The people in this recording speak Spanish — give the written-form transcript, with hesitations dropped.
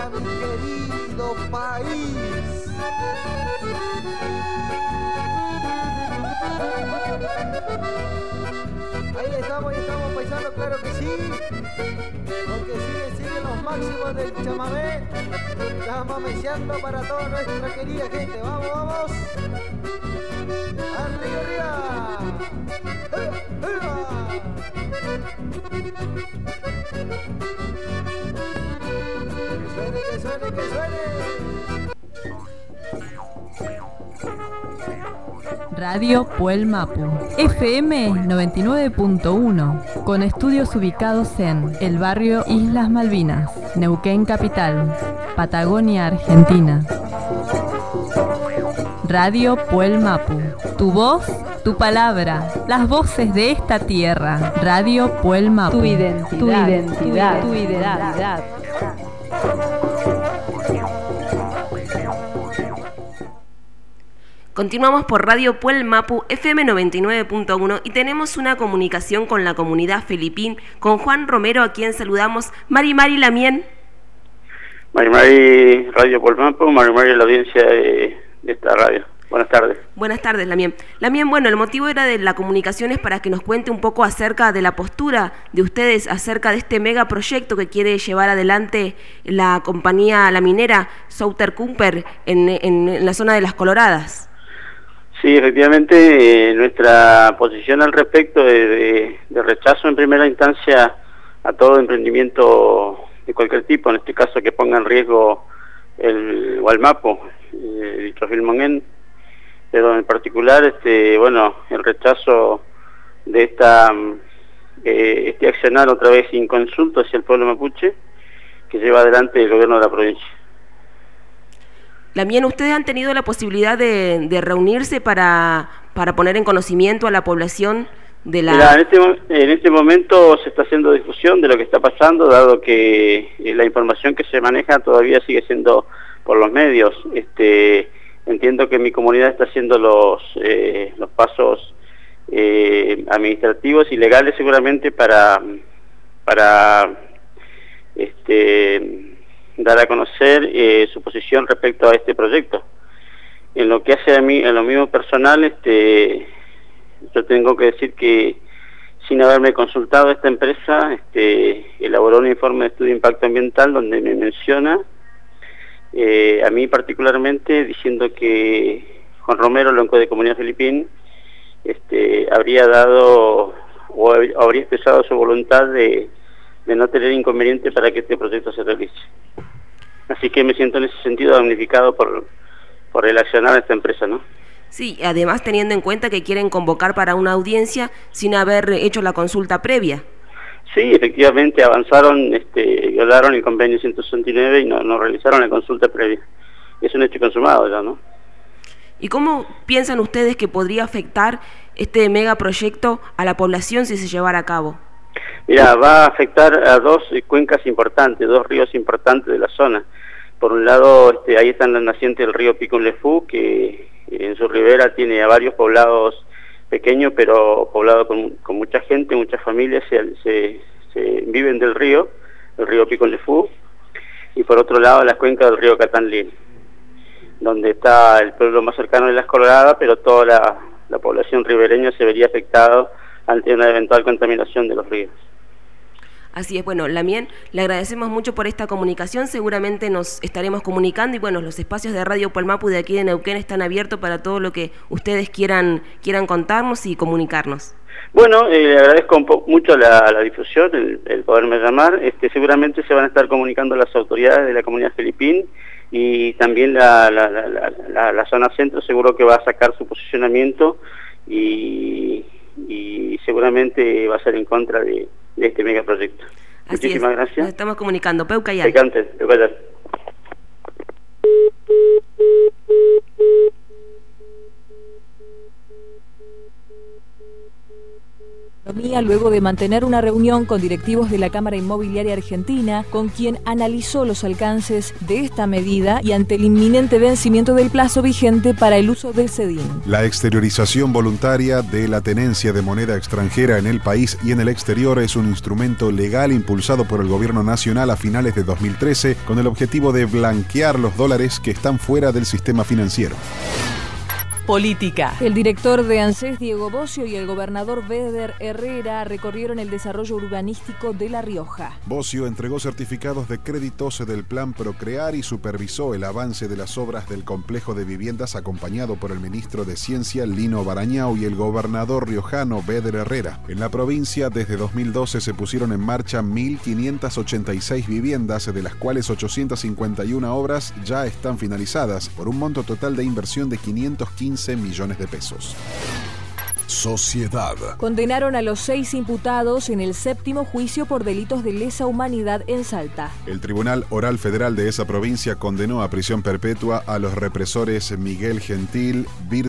mi querido país. Ahí estamos, paisanos, claro que sí. Porque siguen los máximos del chamamé. Chamameceando para toda nuestra querida gente. Vamos, vamos. Arriba, arriba. Que suene, que suene, que suene. Radio Puel Mapu, FM 99.1, con estudios ubicados en el barrio Islas Malvinas, Neuquén Capital, Patagonia, Argentina. Radio Puel Mapu, tu voz, tu palabra, las voces de esta tierra. Radio Puel Mapu, tu identidad, tu identidad, tu identidad. Continuamos por Radio Puel Mapu, FM 99.1 y tenemos una comunicación con la comunidad Felipín, con Juan Romero, a quien saludamos. Mari Lamien. Mari, Radio Puel Mapu, Mari, la audiencia de esta radio. Buenas tardes. Buenas tardes, Lamien. Lamien, bueno, el motivo era de la comunicación es para que nos cuente un poco acerca de la postura de ustedes acerca de este megaproyecto que quiere llevar adelante la compañía, la minera Southern Copper en la zona de Las Coloradas. Sí, efectivamente, nuestra posición al respecto de rechazo en primera instancia a todo emprendimiento de cualquier tipo, en este caso que ponga en riesgo el Gualmapo, el Trofilmonguén, pero en particular, bueno, el rechazo de este accionar otra vez sin consulta hacia el pueblo mapuche que lleva adelante el gobierno de la provincia. También ustedes han tenido la posibilidad de reunirse para poner en conocimiento a la población de la... Mira, en este momento se está haciendo difusión de lo que está pasando, dado que la información que se maneja todavía sigue siendo por los medios. Entiendo que mi comunidad está haciendo los pasos administrativos y legales seguramente para dar a conocer su posición respecto a este proyecto. En lo que hace a mí, en lo mismo personal, yo tengo que decir que sin haberme consultado esta empresa, elaboró un informe de estudio de impacto ambiental donde me menciona a mí particularmente diciendo que Juan Romero, lonco de Comunidad Felipín, habría dado o habría expresado su voluntad de no tener inconveniente para que este proyecto se realice. Así que me siento en ese sentido damnificado por el accionar de esta empresa, ¿no? Sí, además teniendo en cuenta que quieren convocar para una audiencia sin haber hecho la consulta previa. Sí, efectivamente avanzaron, violaron el convenio 169 y no realizaron la consulta previa. Es un hecho consumado ya, ¿no? ¿Y cómo piensan ustedes que podría afectar este megaproyecto a la población si se llevara a cabo? Mira, va a afectar a dos cuencas importantes, dos ríos importantes de la zona. Por un lado, ahí están las nacientes del río Picunlefú, que en su ribera tiene a varios poblados pequeños, pero poblados con mucha gente, muchas familias se viven del río, el río Picunlefú. Y por otro lado, las cuencas del río Catanlín, donde está el pueblo más cercano de Las Coloradas, pero toda la población ribereña se vería afectada ante una eventual contaminación de los ríos. Así es, bueno, Lamien, le agradecemos mucho por esta comunicación, seguramente nos estaremos comunicando y bueno, los espacios de Radio Puel Mapu de aquí de Neuquén están abiertos para todo lo que ustedes quieran contarnos y comunicarnos. Bueno, le agradezco mucho la difusión, el poderme llamar. Seguramente se van a estar comunicando las autoridades de la comunidad Felipín y también la zona centro seguro que va a sacar su posicionamiento y seguramente va a ser en contra de este megaproyecto. Muchísimas gracias. Nos estamos comunicando. Peucayal. Peucayal. Argentina luego de mantener una reunión con directivos de la Cámara Inmobiliaria Argentina, con quien analizó los alcances de esta medida y ante el inminente vencimiento del plazo vigente para el uso del CEDIN. La exteriorización voluntaria de la tenencia de moneda extranjera en el país y en el exterior es un instrumento legal impulsado por el gobierno nacional a finales de 2013 con el objetivo de blanquear los dólares que están fuera del sistema financiero. Política. El director de ANSES, Diego Bocio, y el gobernador Béder Herrera recorrieron el desarrollo urbanístico de La Rioja. Bocio entregó certificados de créditos del plan Procrear y supervisó el avance de las obras del complejo de viviendas acompañado por el ministro de Ciencia, Lino Barañao, y el gobernador riojano, Béder Herrera. En la provincia, desde 2012 se pusieron en marcha 1.586 viviendas, de las cuales 851 obras ya están finalizadas, por un monto total de inversión de 515 millones de pesos. Sociedad. Condenaron a los 6 imputados en el 7º juicio por delitos de lesa humanidad en Salta. El Tribunal Oral Federal de esa provincia condenó a prisión perpetua a los represores Miguel Gentil,